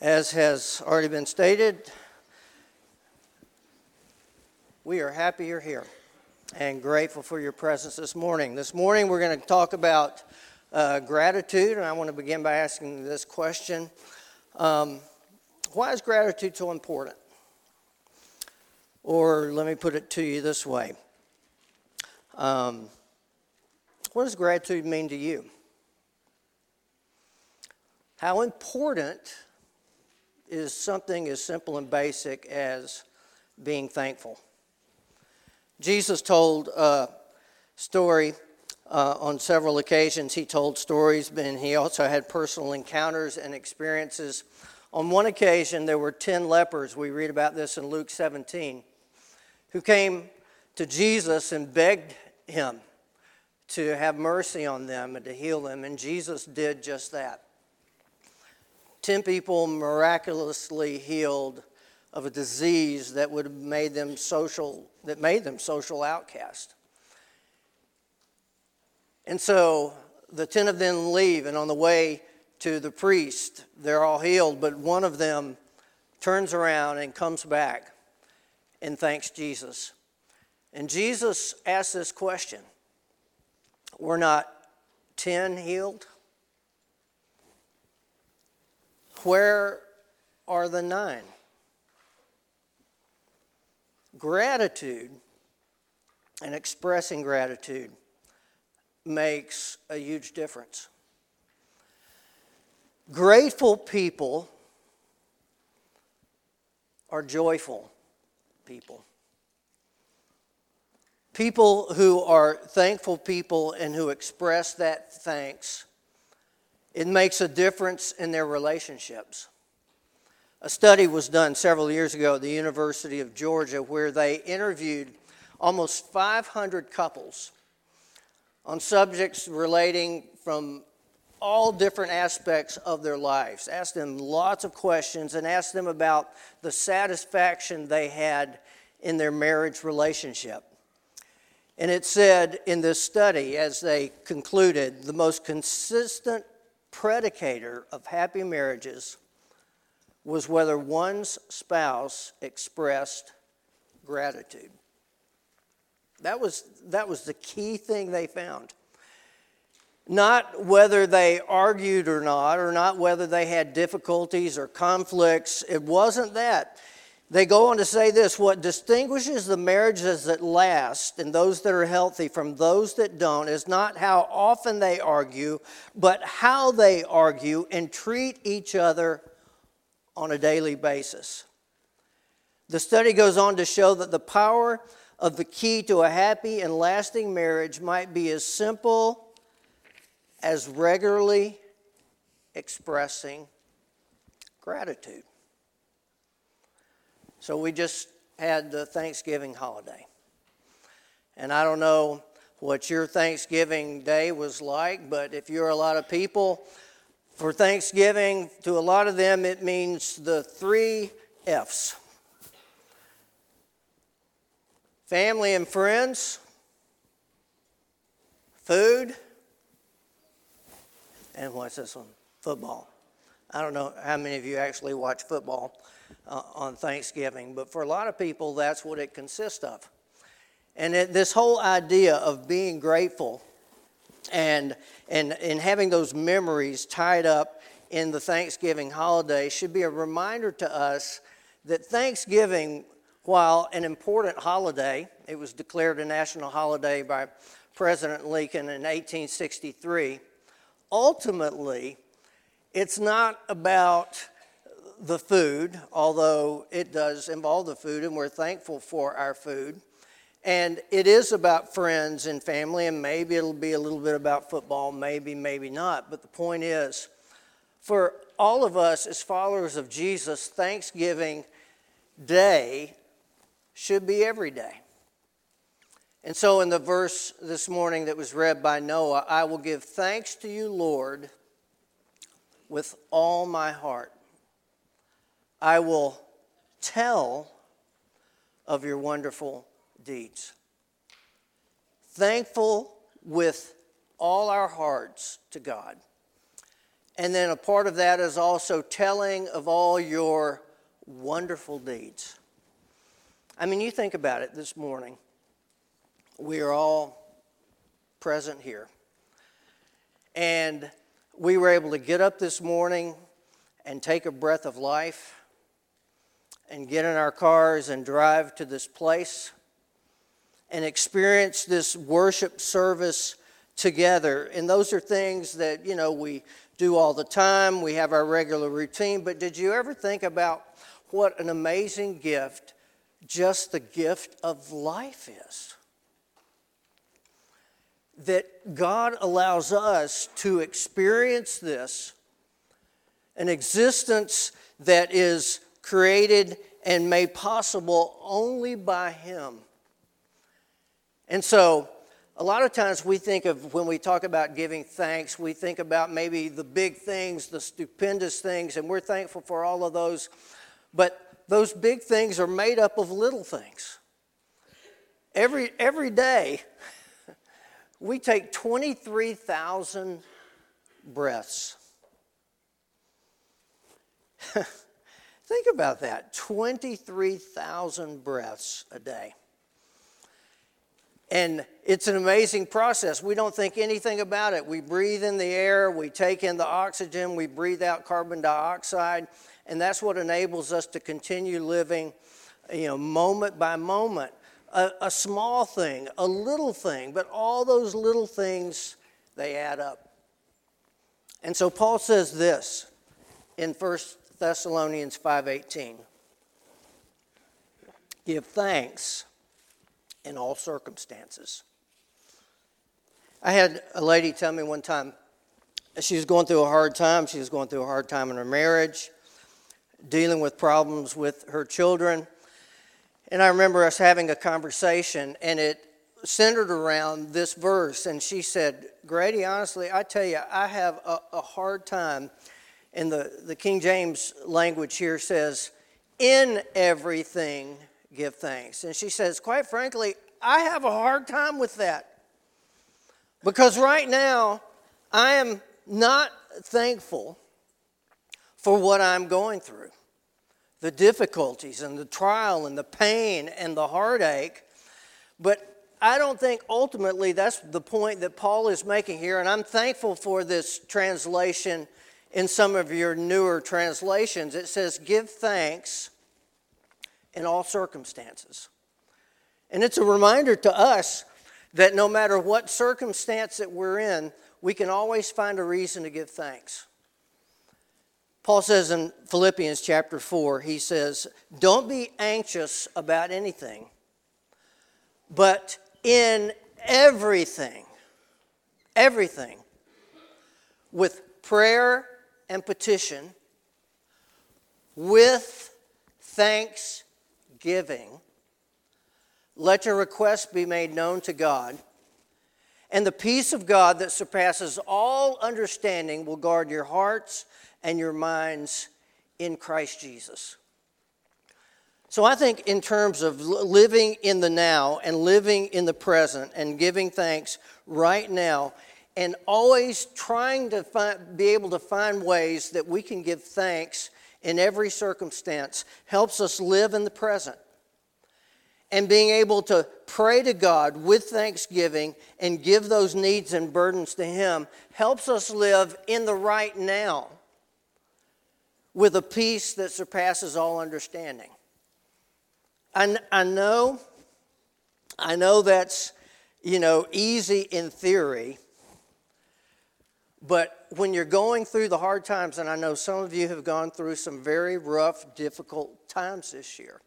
As has already been stated, we are happy you're here and grateful for your presence this morning. This morning we're going to talk about gratitude, and I want to begin by asking this question. Why is gratitude so important? Or let me put it to you this way. What does gratitude mean to you? How important is something as simple and basic as being thankful? Jesus told a story on several occasions. He told stories, but he also had personal encounters and experiences. On one occasion, there were 10 lepers. We read about this in Luke 17, who came to Jesus and begged him to have mercy on them and to heal them, and Jesus did just that. 10 people miraculously healed of a disease that would have made them social outcasts. And so the 10 of them leave, and on the way to the priest, they're all healed, but one of them turns around and comes back and thanks Jesus. And Jesus asked this question: were not 10 healed? Where are the 9? Gratitude and expressing gratitude makes a huge difference. Grateful people are joyful people. People who are thankful people and who express that thanks, it makes a difference in their relationships. A study was done several years ago at the University of Georgia where they interviewed almost 500 couples on subjects relating from all different aspects of their lives. Asked them lots of questions and asked them about the satisfaction they had in their marriage relationship. And it said in this study, as they concluded, the most consistent predicator of happy marriages was whether one's spouse expressed gratitude. That was the key thing they found. Not whether they argued or not whether they had difficulties or conflicts. It wasn't that. They go on to say this: what distinguishes the marriages that last and those that are healthy from those that don't is not how often they argue, but how they argue and treat each other on a daily basis. The study goes on to show that the power of the key to a happy and lasting marriage might be as simple as regularly expressing gratitude. So we just had the Thanksgiving holiday. And I don't know what your Thanksgiving day was like, but if you're a lot of people, for Thanksgiving, to a lot of them, it means the 3 F's. Family and friends, food, and what's this one? Football. I don't know how many of you actually watch football on Thanksgiving, but for a lot of people, that's what it consists of. And this whole idea of being grateful and having those memories tied up in the Thanksgiving holiday should be a reminder to us that Thanksgiving, while an important holiday, it was declared a national holiday by President Lincoln in 1863, ultimately, it's not about the food, although it does involve the food, and we're thankful for our food. And it is about friends and family, and maybe it'll be a little bit about football, maybe not. But the point is, for all of us as followers of Jesus, Thanksgiving Day should be every day. And so in the verse this morning that was read by Noah, I will give thanks to you, Lord, with all my heart. I will tell of your wonderful deeds. Thankful with all our hearts to God. And then a part of that is also telling of all your wonderful deeds. I mean, you think about it this morning. We are all present here. And we were able to get up this morning and take a breath of life and get in our cars and drive to this place and experience this worship service together. And those are things that, we do all the time. We have our regular routine. But did you ever think about what an amazing gift just the gift of life is? That God allows us to experience this, an existence that is created and made possible only by Him. And so, a lot of times we think of, when we talk about giving thanks, we think about maybe the big things, the stupendous things, and we're thankful for all of those. But those big things are made up of little things. Every day, we take 23,000 breaths. Think about that, 23,000 breaths a day. And it's an amazing process. We don't think anything about it. We breathe in the air, we take in the oxygen, we breathe out carbon dioxide, and that's what enables us to continue living, moment by moment. A small thing, a little thing, but all those little things, they add up. And so Paul says this in 1 Thessalonians 5:18. Give thanks in all circumstances. I had a lady tell me one time, she was going through a hard time. She was going through a hard time in her marriage, dealing with problems with her children. And I remember us having a conversation, and it centered around this verse. And she said, Grady, honestly, I tell you, I have a hard time. And the King James language here says, in everything give thanks. And she says, quite frankly, I have a hard time with that. Because right now, I am not thankful for what I'm going through. The difficulties and the trial and the pain and the heartache. But I don't think ultimately that's the point that Paul is making here. And I'm thankful for this translation in some of your newer translations. It says, give thanks in all circumstances. And it's a reminder to us that no matter what circumstance that we're in, we can always find a reason to give thanks. Paul says in Philippians chapter 4, he says, don't be anxious about anything, but in everything, with prayer and petition, with thanksgiving, let your requests be made known to God, and the peace of God that surpasses all understanding will guard your hearts and your minds in Christ Jesus. So I think in terms of living in the now and living in the present and giving thanks right now and always trying to be able to find ways that we can give thanks in every circumstance helps us live in the present. And being able to pray to God with thanksgiving and give those needs and burdens to Him helps us live in the right now with a peace that surpasses all understanding. I know that's, easy in theory, but when you're going through the hard times, and I know some of you have gone through some very rough, difficult times this year,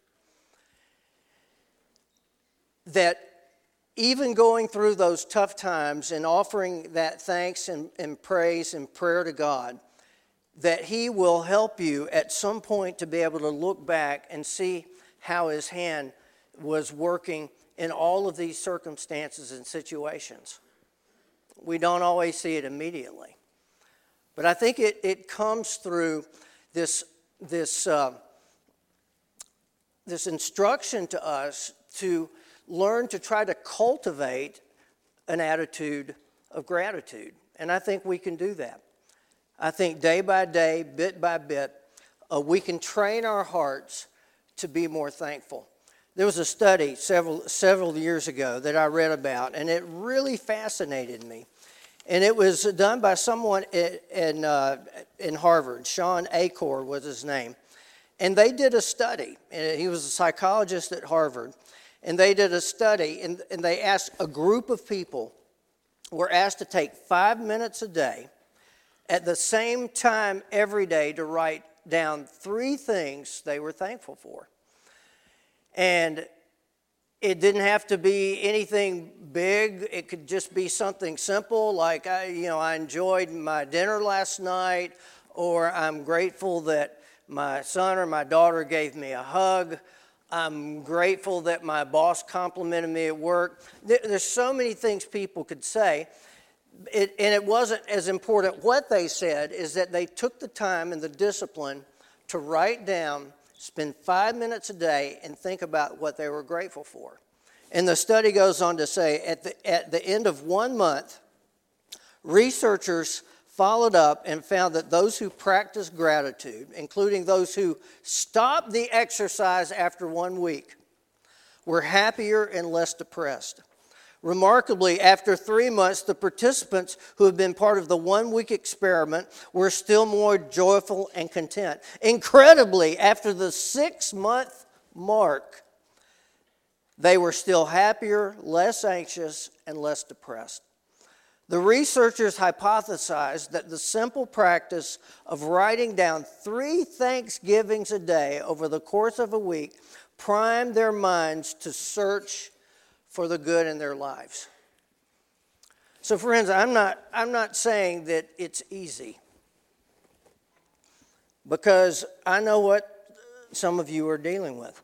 that even going through those tough times and offering that thanks and praise and prayer to God, that He will help you at some point to be able to look back and see how His hand was working in all of these circumstances and situations. We don't always see it immediately. But I think it comes through this instruction to us to learn to try to cultivate an attitude of gratitude. And I think we can do that. I think day by day, bit by bit, we can train our hearts to be more thankful. There was a study several years ago that I read about, and it really fascinated me. And it was done by someone in Harvard. Sean Achor was his name. And they did a study. And he was a psychologist at Harvard. And they did a study, and they asked a group of people, were asked to take 5 minutes a day at the same time every day to write down 3 things they were thankful for. And it didn't have to be anything big. It could just be something simple, like I enjoyed my dinner last night, or I'm grateful that my son or my daughter gave me a hug. I'm grateful that my boss complimented me at work. There's so many things people could say. And it wasn't as important what they said, is that they took the time and the discipline to write down, spend 5 minutes a day, and think about what they were grateful for. And the study goes on to say, at the end of 1 month, researchers followed up and found that those who practiced gratitude, including those who stopped the exercise after 1 week, were happier and less depressed. Remarkably, after 3 months, the participants who had been part of the 1 week experiment were still more joyful and content. Incredibly, after the 6 month mark, they were still happier, less anxious, and less depressed. The researchers hypothesized that the simple practice of writing down 3 Thanksgivings a day over the course of a week primed their minds to search for the good in their lives. So friends, I'm not saying that it's easy, because I know what some of you are dealing with.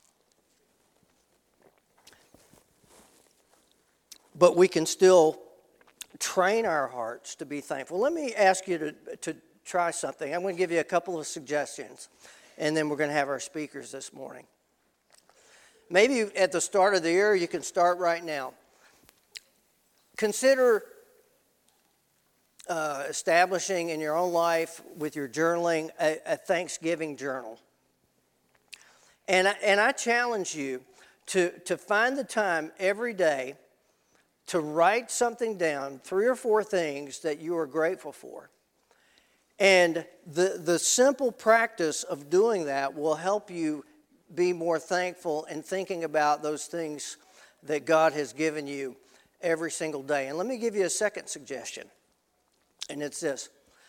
But we can still train our hearts to be thankful. Let me ask you to try something. I'm going to give you a couple of suggestions, and then we're going to have our speakers this morning. Maybe at the start of the year, you can start right now. Consider establishing in your own life with your journaling a Thanksgiving journal. And I challenge you to find the time every day to write something down, 3 or 4 things that you are grateful for. And the simple practice of doing that will help you be more thankful and thinking about those things that God has given you every single day. And let me give you a second suggestion, and it's this.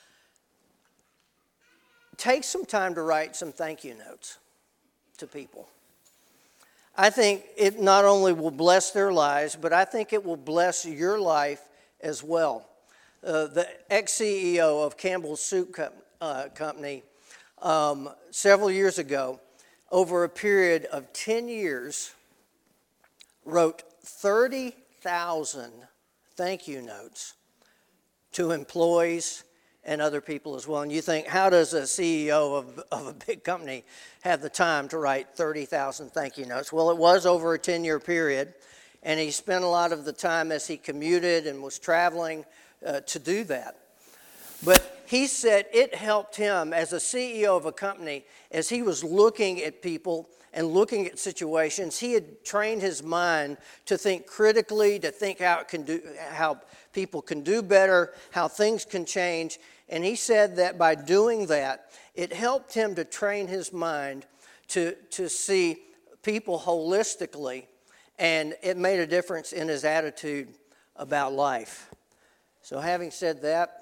Take some time to write some thank you notes to people. I think it not only will bless their lives, but I think it will bless your life as well. The ex-CEO of Campbell's Soup Company, several years ago, over a period of 10 years, wrote 30,000 thank you notes to employees and other people as well. And you think, how does a CEO of a big company have the time to write 30,000 thank you notes? Well, it was over a 10-year period, and he spent a lot of the time as he commuted and was traveling to do that. But he said it helped him as a CEO of a company, as he was looking at people and looking at situations. He had trained his mind to think critically, to think how people can do better, how things can change. And he said that by doing that, it helped him to train his mind to see people holistically, and it made a difference in his attitude about life. So having said that,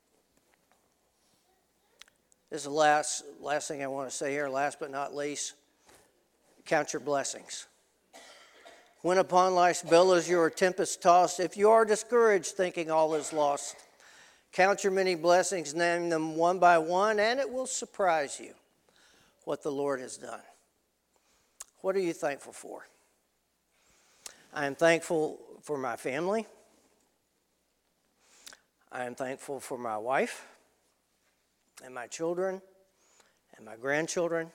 this is the last thing I want to say here, last but not least. Count your blessings. When upon life's billows you are tempest tossed, if you are discouraged, thinking all is lost, count your many blessings, name them one by one, and it will surprise you what the Lord has done. What are you thankful for? I am thankful for my family. I am thankful for my wife and my children and my grandchildren.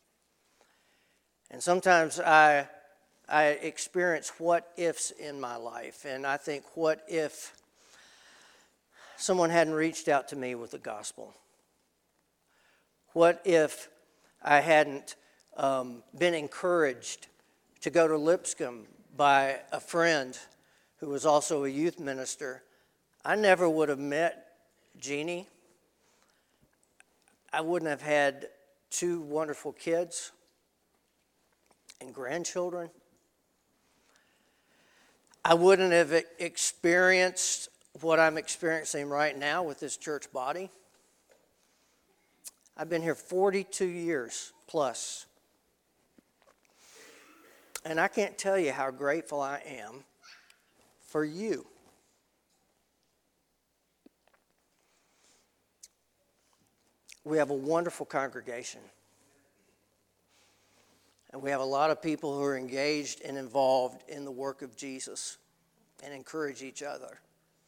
And sometimes I experience what ifs in my life, and I think, what if someone hadn't reached out to me with the gospel? What if I hadn't been encouraged to go to Lipscomb by a friend who was also a youth minister? I never would have met Jeannie. I wouldn't have had 2 wonderful kids and grandchildren. I wouldn't have experienced what I'm experiencing right now with this church body. I've been here 42 years plus. And I can't tell you how grateful I am for you. We have a wonderful congregation. And we have a lot of people who are engaged and involved in the work of Jesus and encourage each other.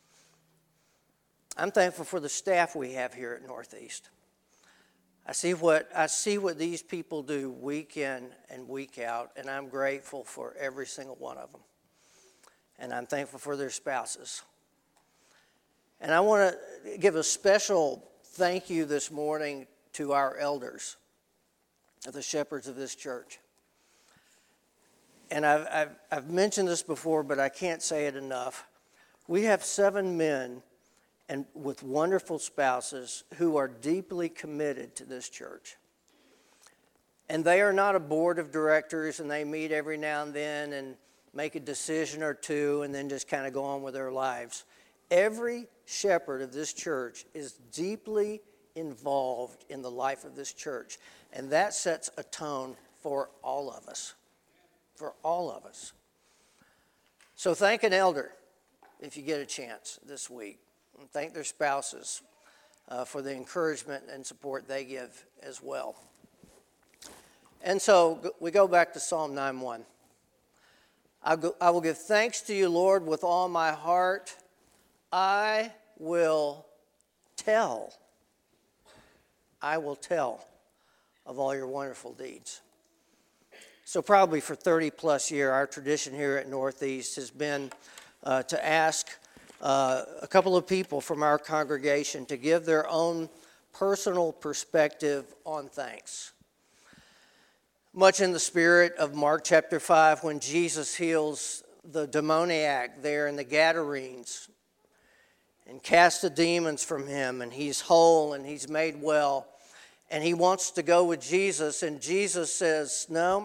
I'm thankful for the staff we have here at Northeast. I see what these people do week in and week out, and I'm grateful for every single one of them. And I'm thankful for their spouses. And I want to give a special thank you this morning to our elders, the shepherds of this church. And I've mentioned this before, but I can't say it enough. We have 7 men and with wonderful spouses who are deeply committed to this church. And they are not a board of directors and they meet every now and then and make a decision or two and then just kind of go on with their lives. Every shepherd of this church is deeply involved in the life of this church. And that sets a tone for all of us. For all of us. So thank an elder if you get a chance this week. And thank their spouses for the encouragement and support they give as well. And so we go back to Psalm 9:1. I will give thanks to you, Lord, with all my heart. I will tell of all your wonderful deeds. So probably for 30 plus years, our tradition here at Northeast has been to ask a couple of people from our congregation to give their own personal perspective on thanks. Much in the spirit of Mark chapter 5 when Jesus heals the demoniac there in the Gadarenes and casts the demons from him, and he's whole and he's made well, and he wants to go with Jesus, and Jesus says, no,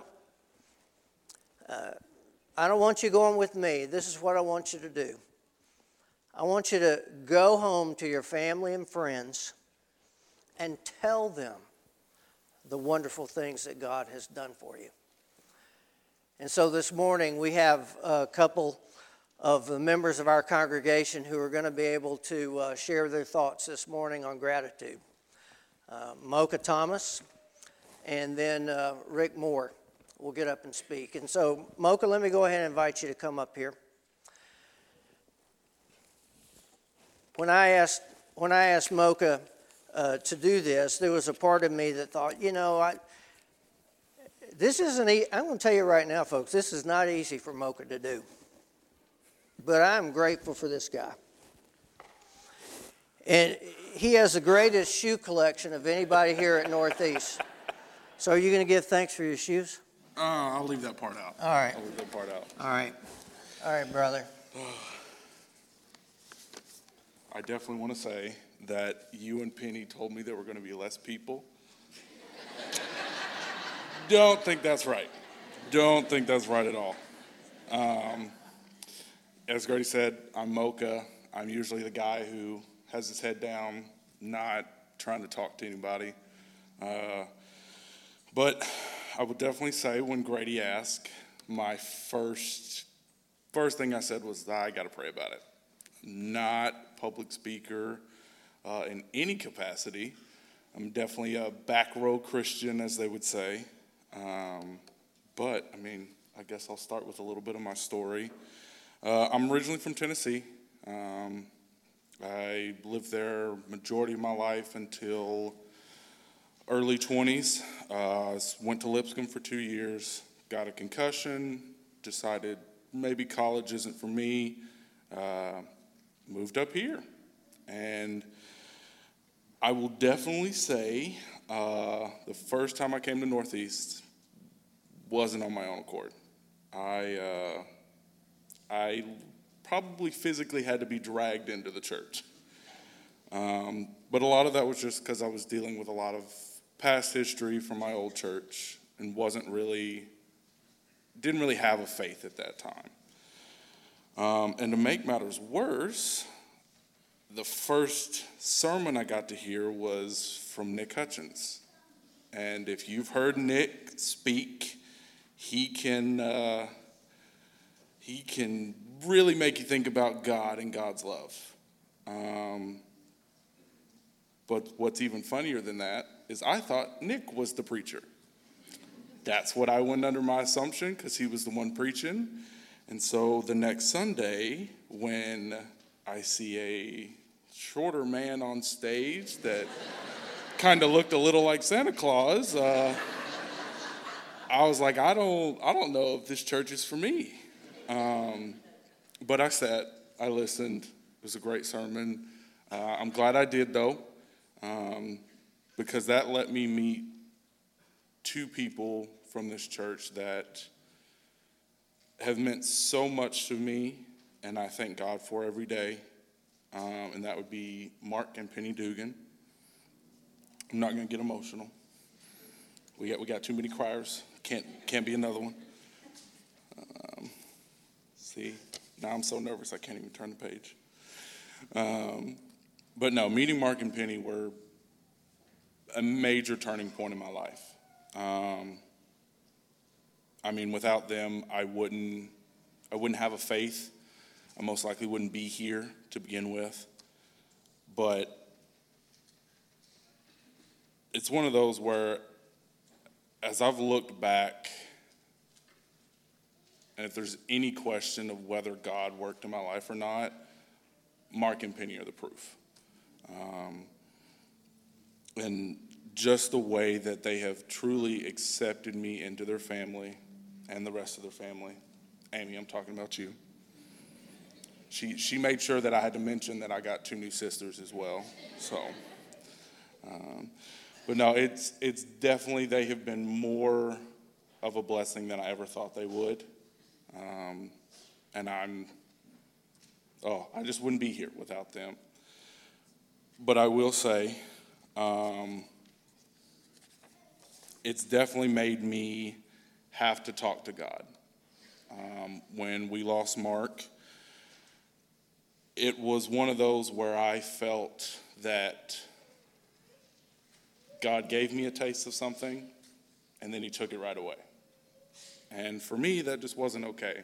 I don't want you going with me. This is what I want you to do. I want you to go home to your family and friends and tell them the wonderful things that God has done for you. And so this morning we have a couple of the members of our congregation who are going to be able to share their thoughts this morning on gratitude. Mocha Thomas and then Rick Moore will get up and speak. And so, Mocha, let me go ahead and invite you to come up here. When I asked Mocha to do this, there was a part of me that thought, this isn't. I'm going to tell you right now, folks, this is not easy for Mocha to do. But I'm grateful for this guy. And he has the greatest shoe collection of anybody here at Northeast. So are you going to give thanks for your shoes? I'll leave that part out. All right. I'll leave that part out. All right, brother. I definitely want to say that you and Penny told me there were going to be less people. Don't think that's right. Don't think that's right at all. As Grady said, I'm Mocha. I'm usually the guy who has his head down, not trying to talk to anybody. But I would definitely say when Grady asked, my first thing I said was, I got to pray about it. Not public speaker in any capacity. I'm definitely a back row Christian, as they would say. But, I guess I'll start with a little bit of my story. I'm originally from Tennessee. I lived there majority of my life until early 20s. Went to Lipscomb for 2 years, got a concussion, decided maybe college isn't for me, moved up here. And I will definitely say the first time I came to Northeast wasn't on my own accord. I probably physically had to be dragged into the church. But a lot of that was just because I was dealing with a lot of past history from my old church and didn't really have a faith at that time. And to make matters worse, the first sermon I got to hear was from Nick Hutchins. And if you've heard Nick speak, he can really make you think about God and God's love. But what's even funnier than that is I thought Nick was the preacher. That's what I went under my assumption because he was the one preaching. And so the next Sunday, when I see a shorter man on stage that kind of looked a little like Santa Claus, I was like, I don't know if this church is for me. But I sat, I listened. It was a great sermon. I'm glad I did, though, because that let me meet two people from this church that have meant so much to me, and I thank God for every day. And that would be Mark and Penny Dugan. I'm not going to get emotional. We got too many criers. Can't be another one. See, now I'm so nervous I can't even turn the page. But no, meeting Mark and Penny were a major turning point in my life. I mean, without them, I wouldn't have a faith. I most likely wouldn't be here to begin with. But it's one of those where, as I've looked back, and if there's any question of whether God worked in my life or not, Mark and Penny are the proof. And just the way that they have truly accepted me into their family and the rest of their family. Amy, I'm talking about you. She made sure that I had to mention that I got 2 new sisters as well. So, but no, it's definitely, they have been more of a blessing than I ever thought they would. And I just wouldn't be here without them. But I will say, it's definitely made me have to talk to God. When we lost Mark, it was one of those where I felt that God gave me a taste of something, and then he took it right away. And for me, that just wasn't okay.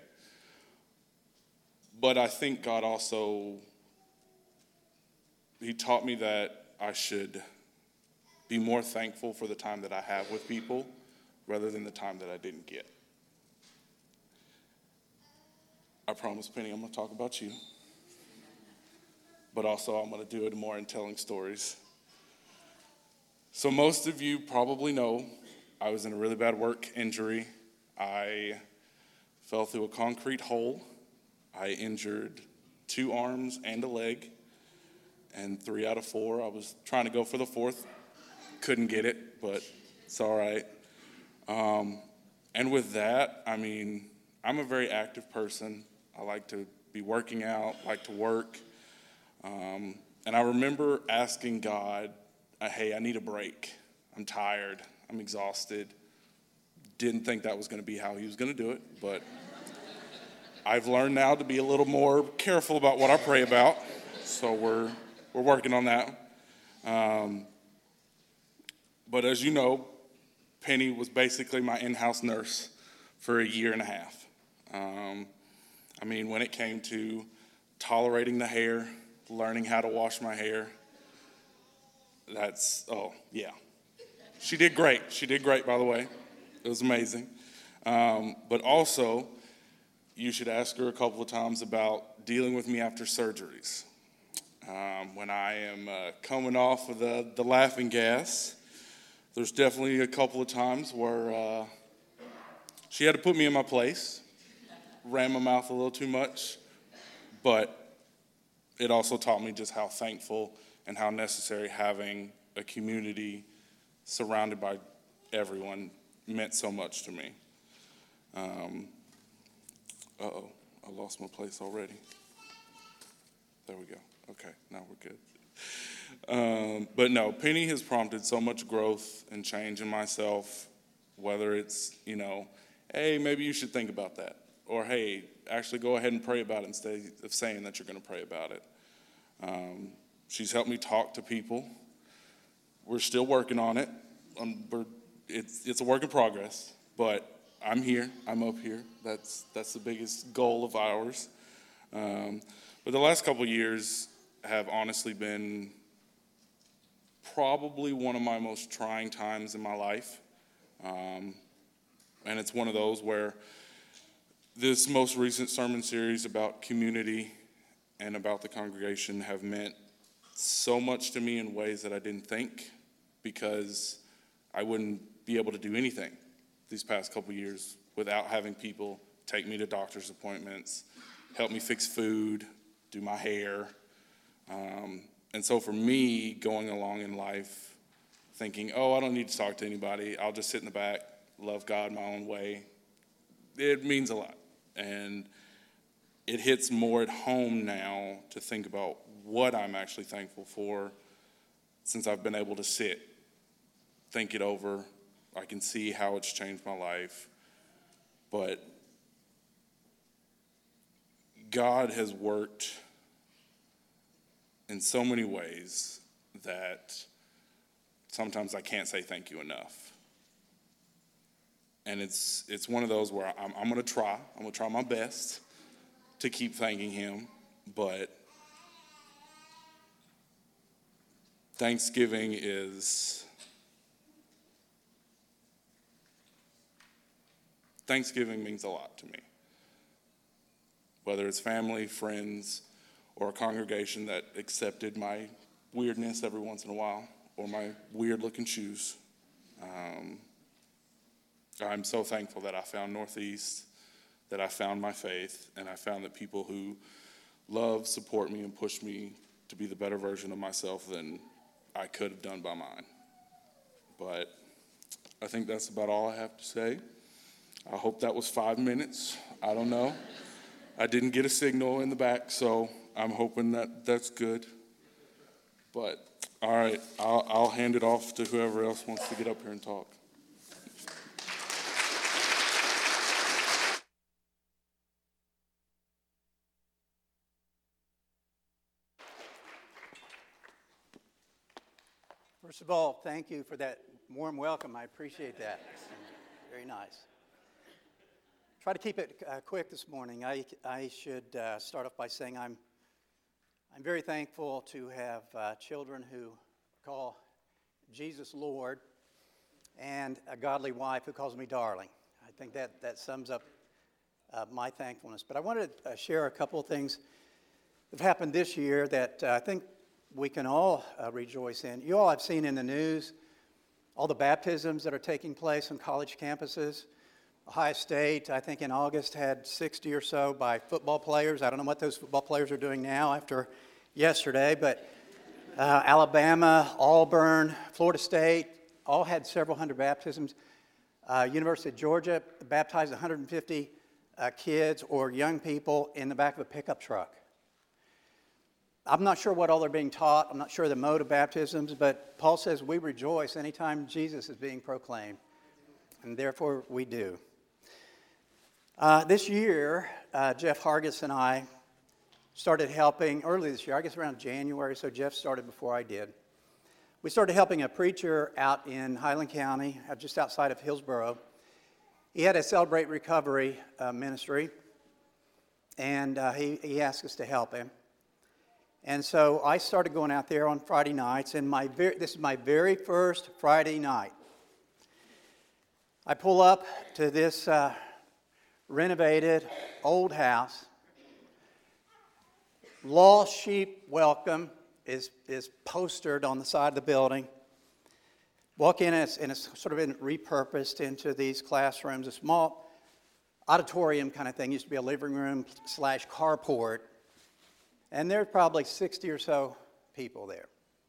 But I think God also, he taught me that I should be more thankful for the time that I have with people rather than the time that I didn't get. I promise, Penny, I'm going to talk about you. But also I'm going to do it more in telling stories. So most of you probably know I was in a really bad work injury. I fell through a concrete hole. I injured 2 arms and a leg. And 3 out of 4, I was trying to go for the 4th. Couldn't get it, but it's all right. And with that, I mean, I'm a very active person. I like to be working out, like to work. And I remember asking God, hey, I need a break. I'm tired. I'm exhausted. Didn't think that was going to be how he was going to do it, but I've learned now to be a little more careful about what I pray about. So we're working on that. But as you know, Penny was basically my in-house nurse for a year and a half. I mean, when it came to tolerating the hair, learning how to wash my hair, She did great. She did great, by the way. It was amazing. But also, you should ask her a couple of times about dealing with me after surgeries. When I am coming off of the laughing gas, there's definitely a couple of times where she had to put me in my place, ran my mouth a little too much, but it also taught me just how thankful and how necessary having a community surrounded by everyone meant so much to me. I lost my place already. There we go. Okay, now we're good. But no, Penny has prompted so much growth and change in myself, whether it's, hey, maybe you should think about that. Or, hey, actually go ahead and pray about it instead of saying that you're going to pray about it. She's helped me talk to people. We're still working on it. It's a work in progress, but I'm here. I'm up here. That's the biggest goal of ours. But the last couple of years have honestly been probably one of my most trying times in my life. And it's one of those where this most recent sermon series about community and about the congregation have meant so much to me in ways that I didn't think, because I wouldn't be able to do anything these past couple years without having people take me to doctor's appointments, help me fix food, do my hair. And so for me, going along in life thinking, I don't need to talk to anybody, I'll just sit in the back, love God my own way, it means a lot. And it hits more at home now to think about what I'm actually thankful for, since I've been able to sit, think it over. I can see how it's changed my life. But God has worked in so many ways that sometimes I can't say thank you enough. And it's one of those where I'm going to try. I'm going to try my best to keep thanking him. But Thanksgiving means a lot to me. Whether it's family, friends, or a congregation that accepted my weirdness every once in a while, or my weird-looking shoes. I'm so thankful that I found Northeast, that I found my faith, and I found that people who love, support me, and push me to be the better version of myself than I could have done by mine. But I think that's about all I have to say. I hope that was 5 minutes. I don't know. I didn't get a signal in the back, so I'm hoping that that's good. But, all right, I'll hand it off to whoever else wants to get up here and talk. First of all, thank you for that warm welcome. I appreciate that. Very nice. Try to keep it quick this morning. I should start off by saying I'm very thankful to have children who call Jesus Lord, and a godly wife who calls me darling. I think that sums up my thankfulness. But I wanted to share a couple of things that have happened this year that I think we can all rejoice in. You all have seen in the news all the baptisms that are taking place on college campuses. Ohio State, I think in August, had 60 or so by football players. I don't know what those football players are doing now after yesterday, but Alabama, Auburn, Florida State, all had several hundred baptisms. University of Georgia baptized 150 kids or young people in the back of a pickup truck. I'm not sure what all they're being taught. I'm not sure the mode of baptisms, but Paul says we rejoice anytime Jesus is being proclaimed, and therefore we do. This year, Jeff Hargis and I started helping early this year, I guess around January, so Jeff started before I did. We started helping a preacher out in Highland County, just outside of Hillsboro. He had a Celebrate Recovery ministry, and he asked us to help him. And so I started going out there on Friday nights, and this is my very first Friday night. I pull up to this renovated old house. Lost Sheep Welcome is postered on the side of the building. Walk in, and it's sort of been repurposed into these classrooms, a small auditorium kind of thing. Used to be a living room / carport. And there's probably 60 or so people there.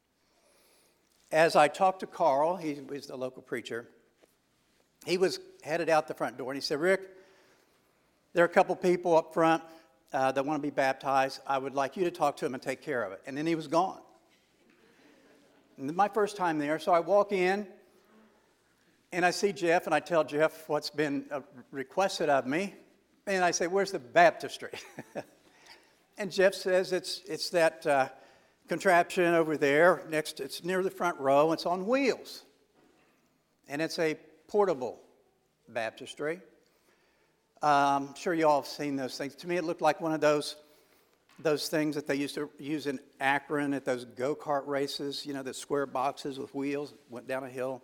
As I talked to Carl, he was the local preacher, he was headed out the front door, and he said, Rick, there are a couple people up front that want to be baptized. I would like you to talk to them and take care of it. And then he was gone. And my first time there, so I walk in, and I see Jeff, and I tell Jeff what's been requested of me. And I say, where's the baptistry? And Jeff says it's that contraption over there. It's near the front row. It's on wheels. And it's a portable baptistry. I'm sure you all have seen those things. To me, it looked like one of those things that they used to use in Akron at those go-kart races, you know, the square boxes with wheels, went down a hill.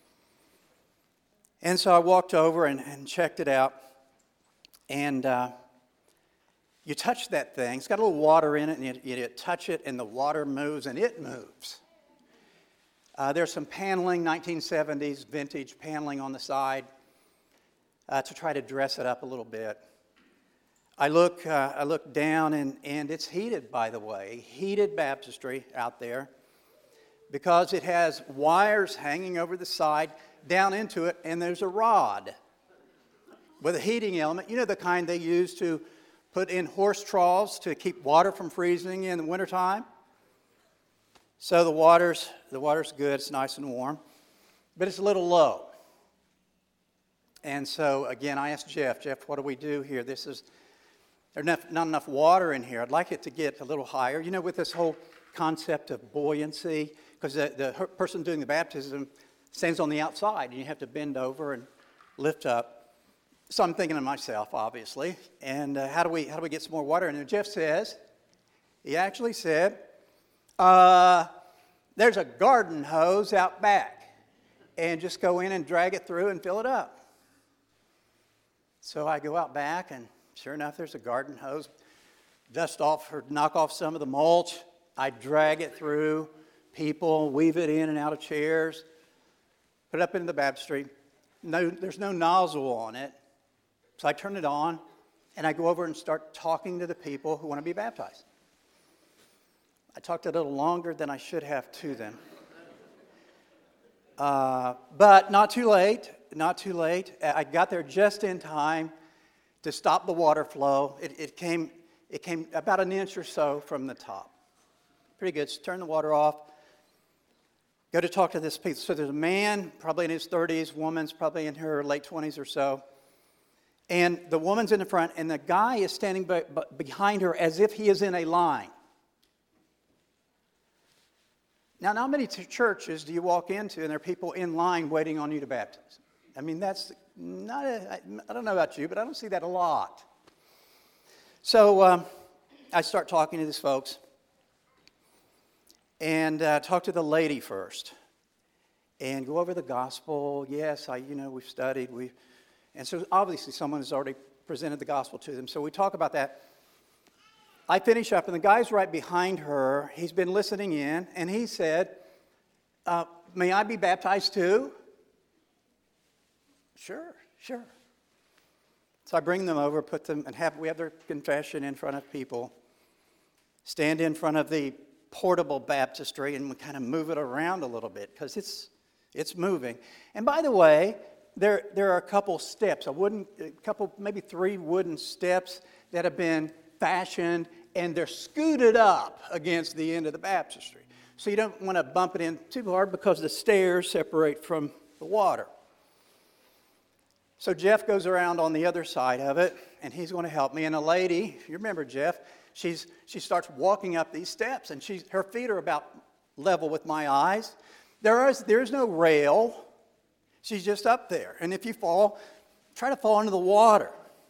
And so I walked over and checked it out. And you touch that thing. It's got a little water in it, and you touch it, and the water moves, and it moves. There's some paneling, 1970s vintage paneling on the side to try to dress it up a little bit. I look down, and it's heated, by the way, heated baptistry out there, because it has wires hanging over the side down into it, and there's a rod with a heating element, you know, the kind they use to put in horse troughs to keep water from freezing in the wintertime. So the water's good, it's nice and warm, but it's a little low. And so, again, I asked Jeff, what do we do here? There's not enough water in here. I'd like it to get a little higher. You know, with this whole concept of buoyancy, because the person doing the baptism stands on the outside, and you have to bend over and lift up. So I'm thinking to myself, obviously, and how do we get some more water in there? Jeff says, he actually said, there's a garden hose out back, and just go in and drag it through and fill it up. So I go out back, and sure enough, there's a garden hose. Dust off or knock off some of the mulch. I drag it through people, weave it in and out of chairs, put it up into the baptistry. No, there's no nozzle on it. So I turn it on, and I go over and start talking to the people who want to be baptized. I talked a little longer than I should have to them. But not too late. I got there just in time to stop the water flow. It came about an inch or so from the top. Pretty good. So turn the water off. Go to talk to this people. So there's a man, probably in his 30s, woman's probably in her late 20s or so. And the woman's in the front, and the guy is standing behind her as if he is in a line. Now, how many churches do you walk into and there are people in line waiting on you to baptize? I mean, that's not I don't know about you, but I don't see that a lot. So I start talking to these folks and talk to the lady first and go over the gospel. Yes, we've studied, and so obviously someone has already presented the gospel to them. So we talk about that. I finish up, and the guy's right behind her. He's been listening in, and he said, may I be baptized too? Sure. So I bring them over, put them, and we have their confession in front of people. Stand in front of the portable baptistry, and we kind of move it around a little bit, because it's moving. And by the way, there are a couple steps, maybe 3 wooden steps that have been fashioned, and they're scooted up against the end of the baptistry. So you don't want to bump it in too hard because the stairs separate from the water. So Jeff goes around on the other side of it, and he's going to help me. And a lady, you remember Jeff, she starts walking up these steps, and her feet are about level with my eyes. There's no rail. She's just up there. And if you fall, try to fall into the water.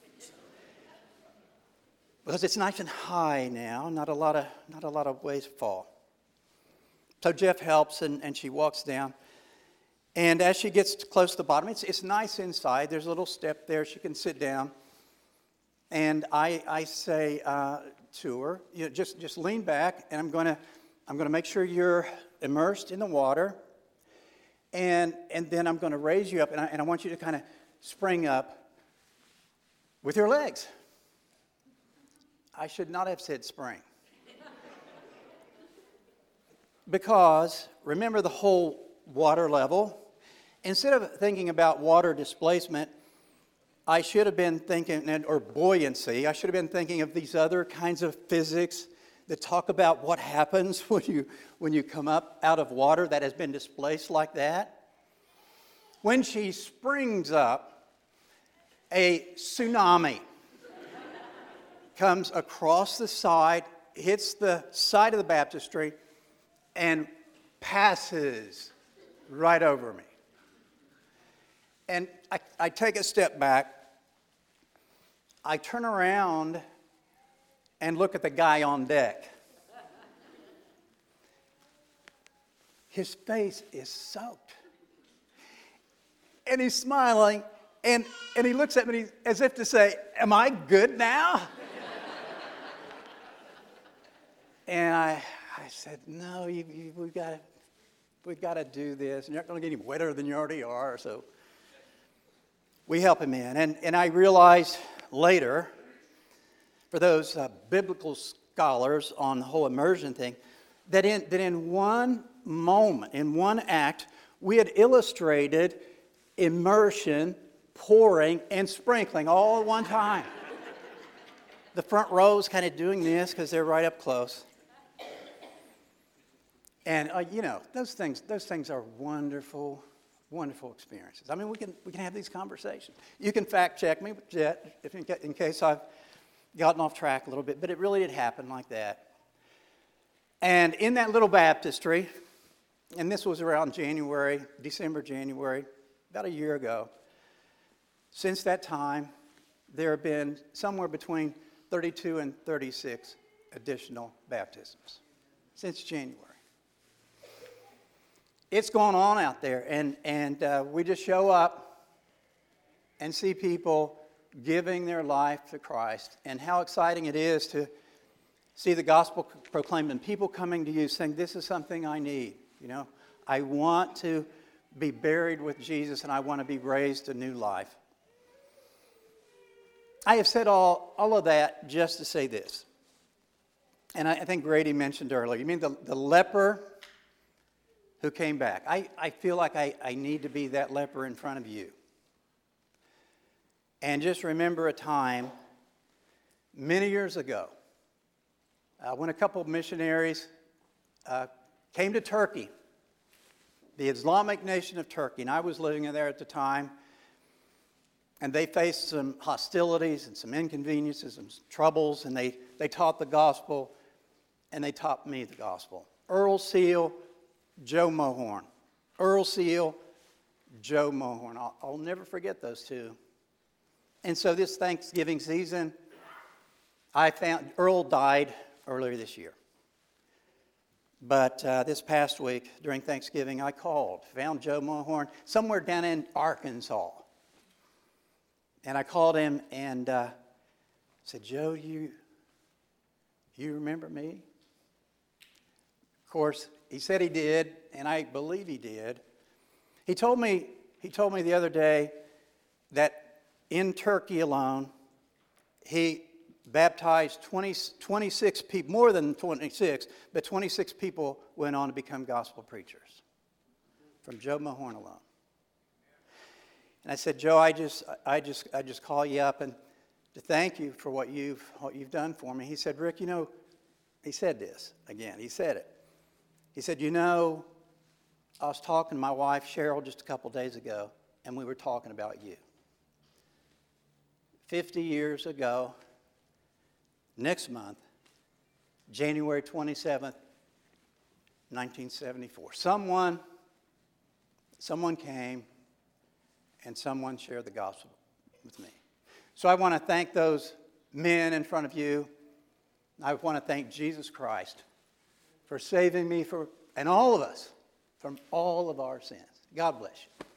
Because it's nice and high now, not a lot of ways to fall. So Jeff helps, and she walks down. And as she gets close to the bottom, it's nice inside. There's a little step there. She can sit down. And I say to her, just lean back, and I'm going to make sure you're immersed in the water. And then I'm going to raise you up, and I want you to kind of spring up with your legs. I should not have said spring. Because, remember the whole water level? Instead of thinking about water displacement, I should have been thinking, or buoyancy, I should have been thinking of these other kinds of physics that talk about what happens when you come up out of water that has been displaced like that. When she springs up, a tsunami comes across the side, hits the side of the baptistry, and passes right over me. And I take a step back. I turn around and look at the guy on deck. His face is soaked. And he's smiling, and he looks at me as if to say, "Am I good now?" And I said, "No, we've got to do this. You're not going to get any wetter than you already are." So we help him in. And I realized later, for those biblical scholars on the whole immersion thing, that in one moment, in one act, we had illustrated immersion, pouring, and sprinkling all at one time. The front row is kind of doing this because they're right up close. And those things are wonderful, wonderful experiences. I mean, we can have these conversations. You can fact check me, Jet, in case I've gotten off track a little bit, but it really did happen like that. And in that little baptistry, and this was around December, January, about a year ago. Since that time, there have been somewhere between 32 and 36 additional baptisms since January. It's going on out there, and we just show up and see people giving their life to Christ, and how exciting it is to see the gospel proclaimed and people coming to you saying, "This is something I need. I want to be buried with Jesus, and I want to be raised to new life." I have said all of that just to say this. And I think Grady mentioned earlier, you mean the leper who came back. I feel like I need to be that leper in front of you. And just remember a time many years ago when a couple of missionaries came to Turkey, the Islamic nation of Turkey, and I was living there at the time, and they faced some hostilities and some inconveniences and some troubles, and they taught the gospel, and they taught me the gospel. Earl Seal, Joe Mohorn. Earl Seal, Joe Mohorn. I'll never forget those two. And so this Thanksgiving season, I found Earl died earlier this year. But this past week, during Thanksgiving, I found Joe Mohorn somewhere down in Arkansas. And I called him and said, "Joe, you remember me?" Of course, he said he did, and I believe he did. He told me the other day that in Turkey alone, he baptized 26 people, more than 26, but 26 people went on to become gospel preachers from Joe Mohorn alone. And I said, "Joe, I just call you up and to thank you for what you've done for me." He said, "Rick, he said this again. He said it. He said, I was talking to my wife Cheryl just a couple days ago, and we were talking about you. 50 years ago, next month, January 27th, 1974. Someone came and someone shared the gospel with me. So I want to thank those men in front of you. I want to thank Jesus Christ for saving me and all of us from all of our sins. God bless you.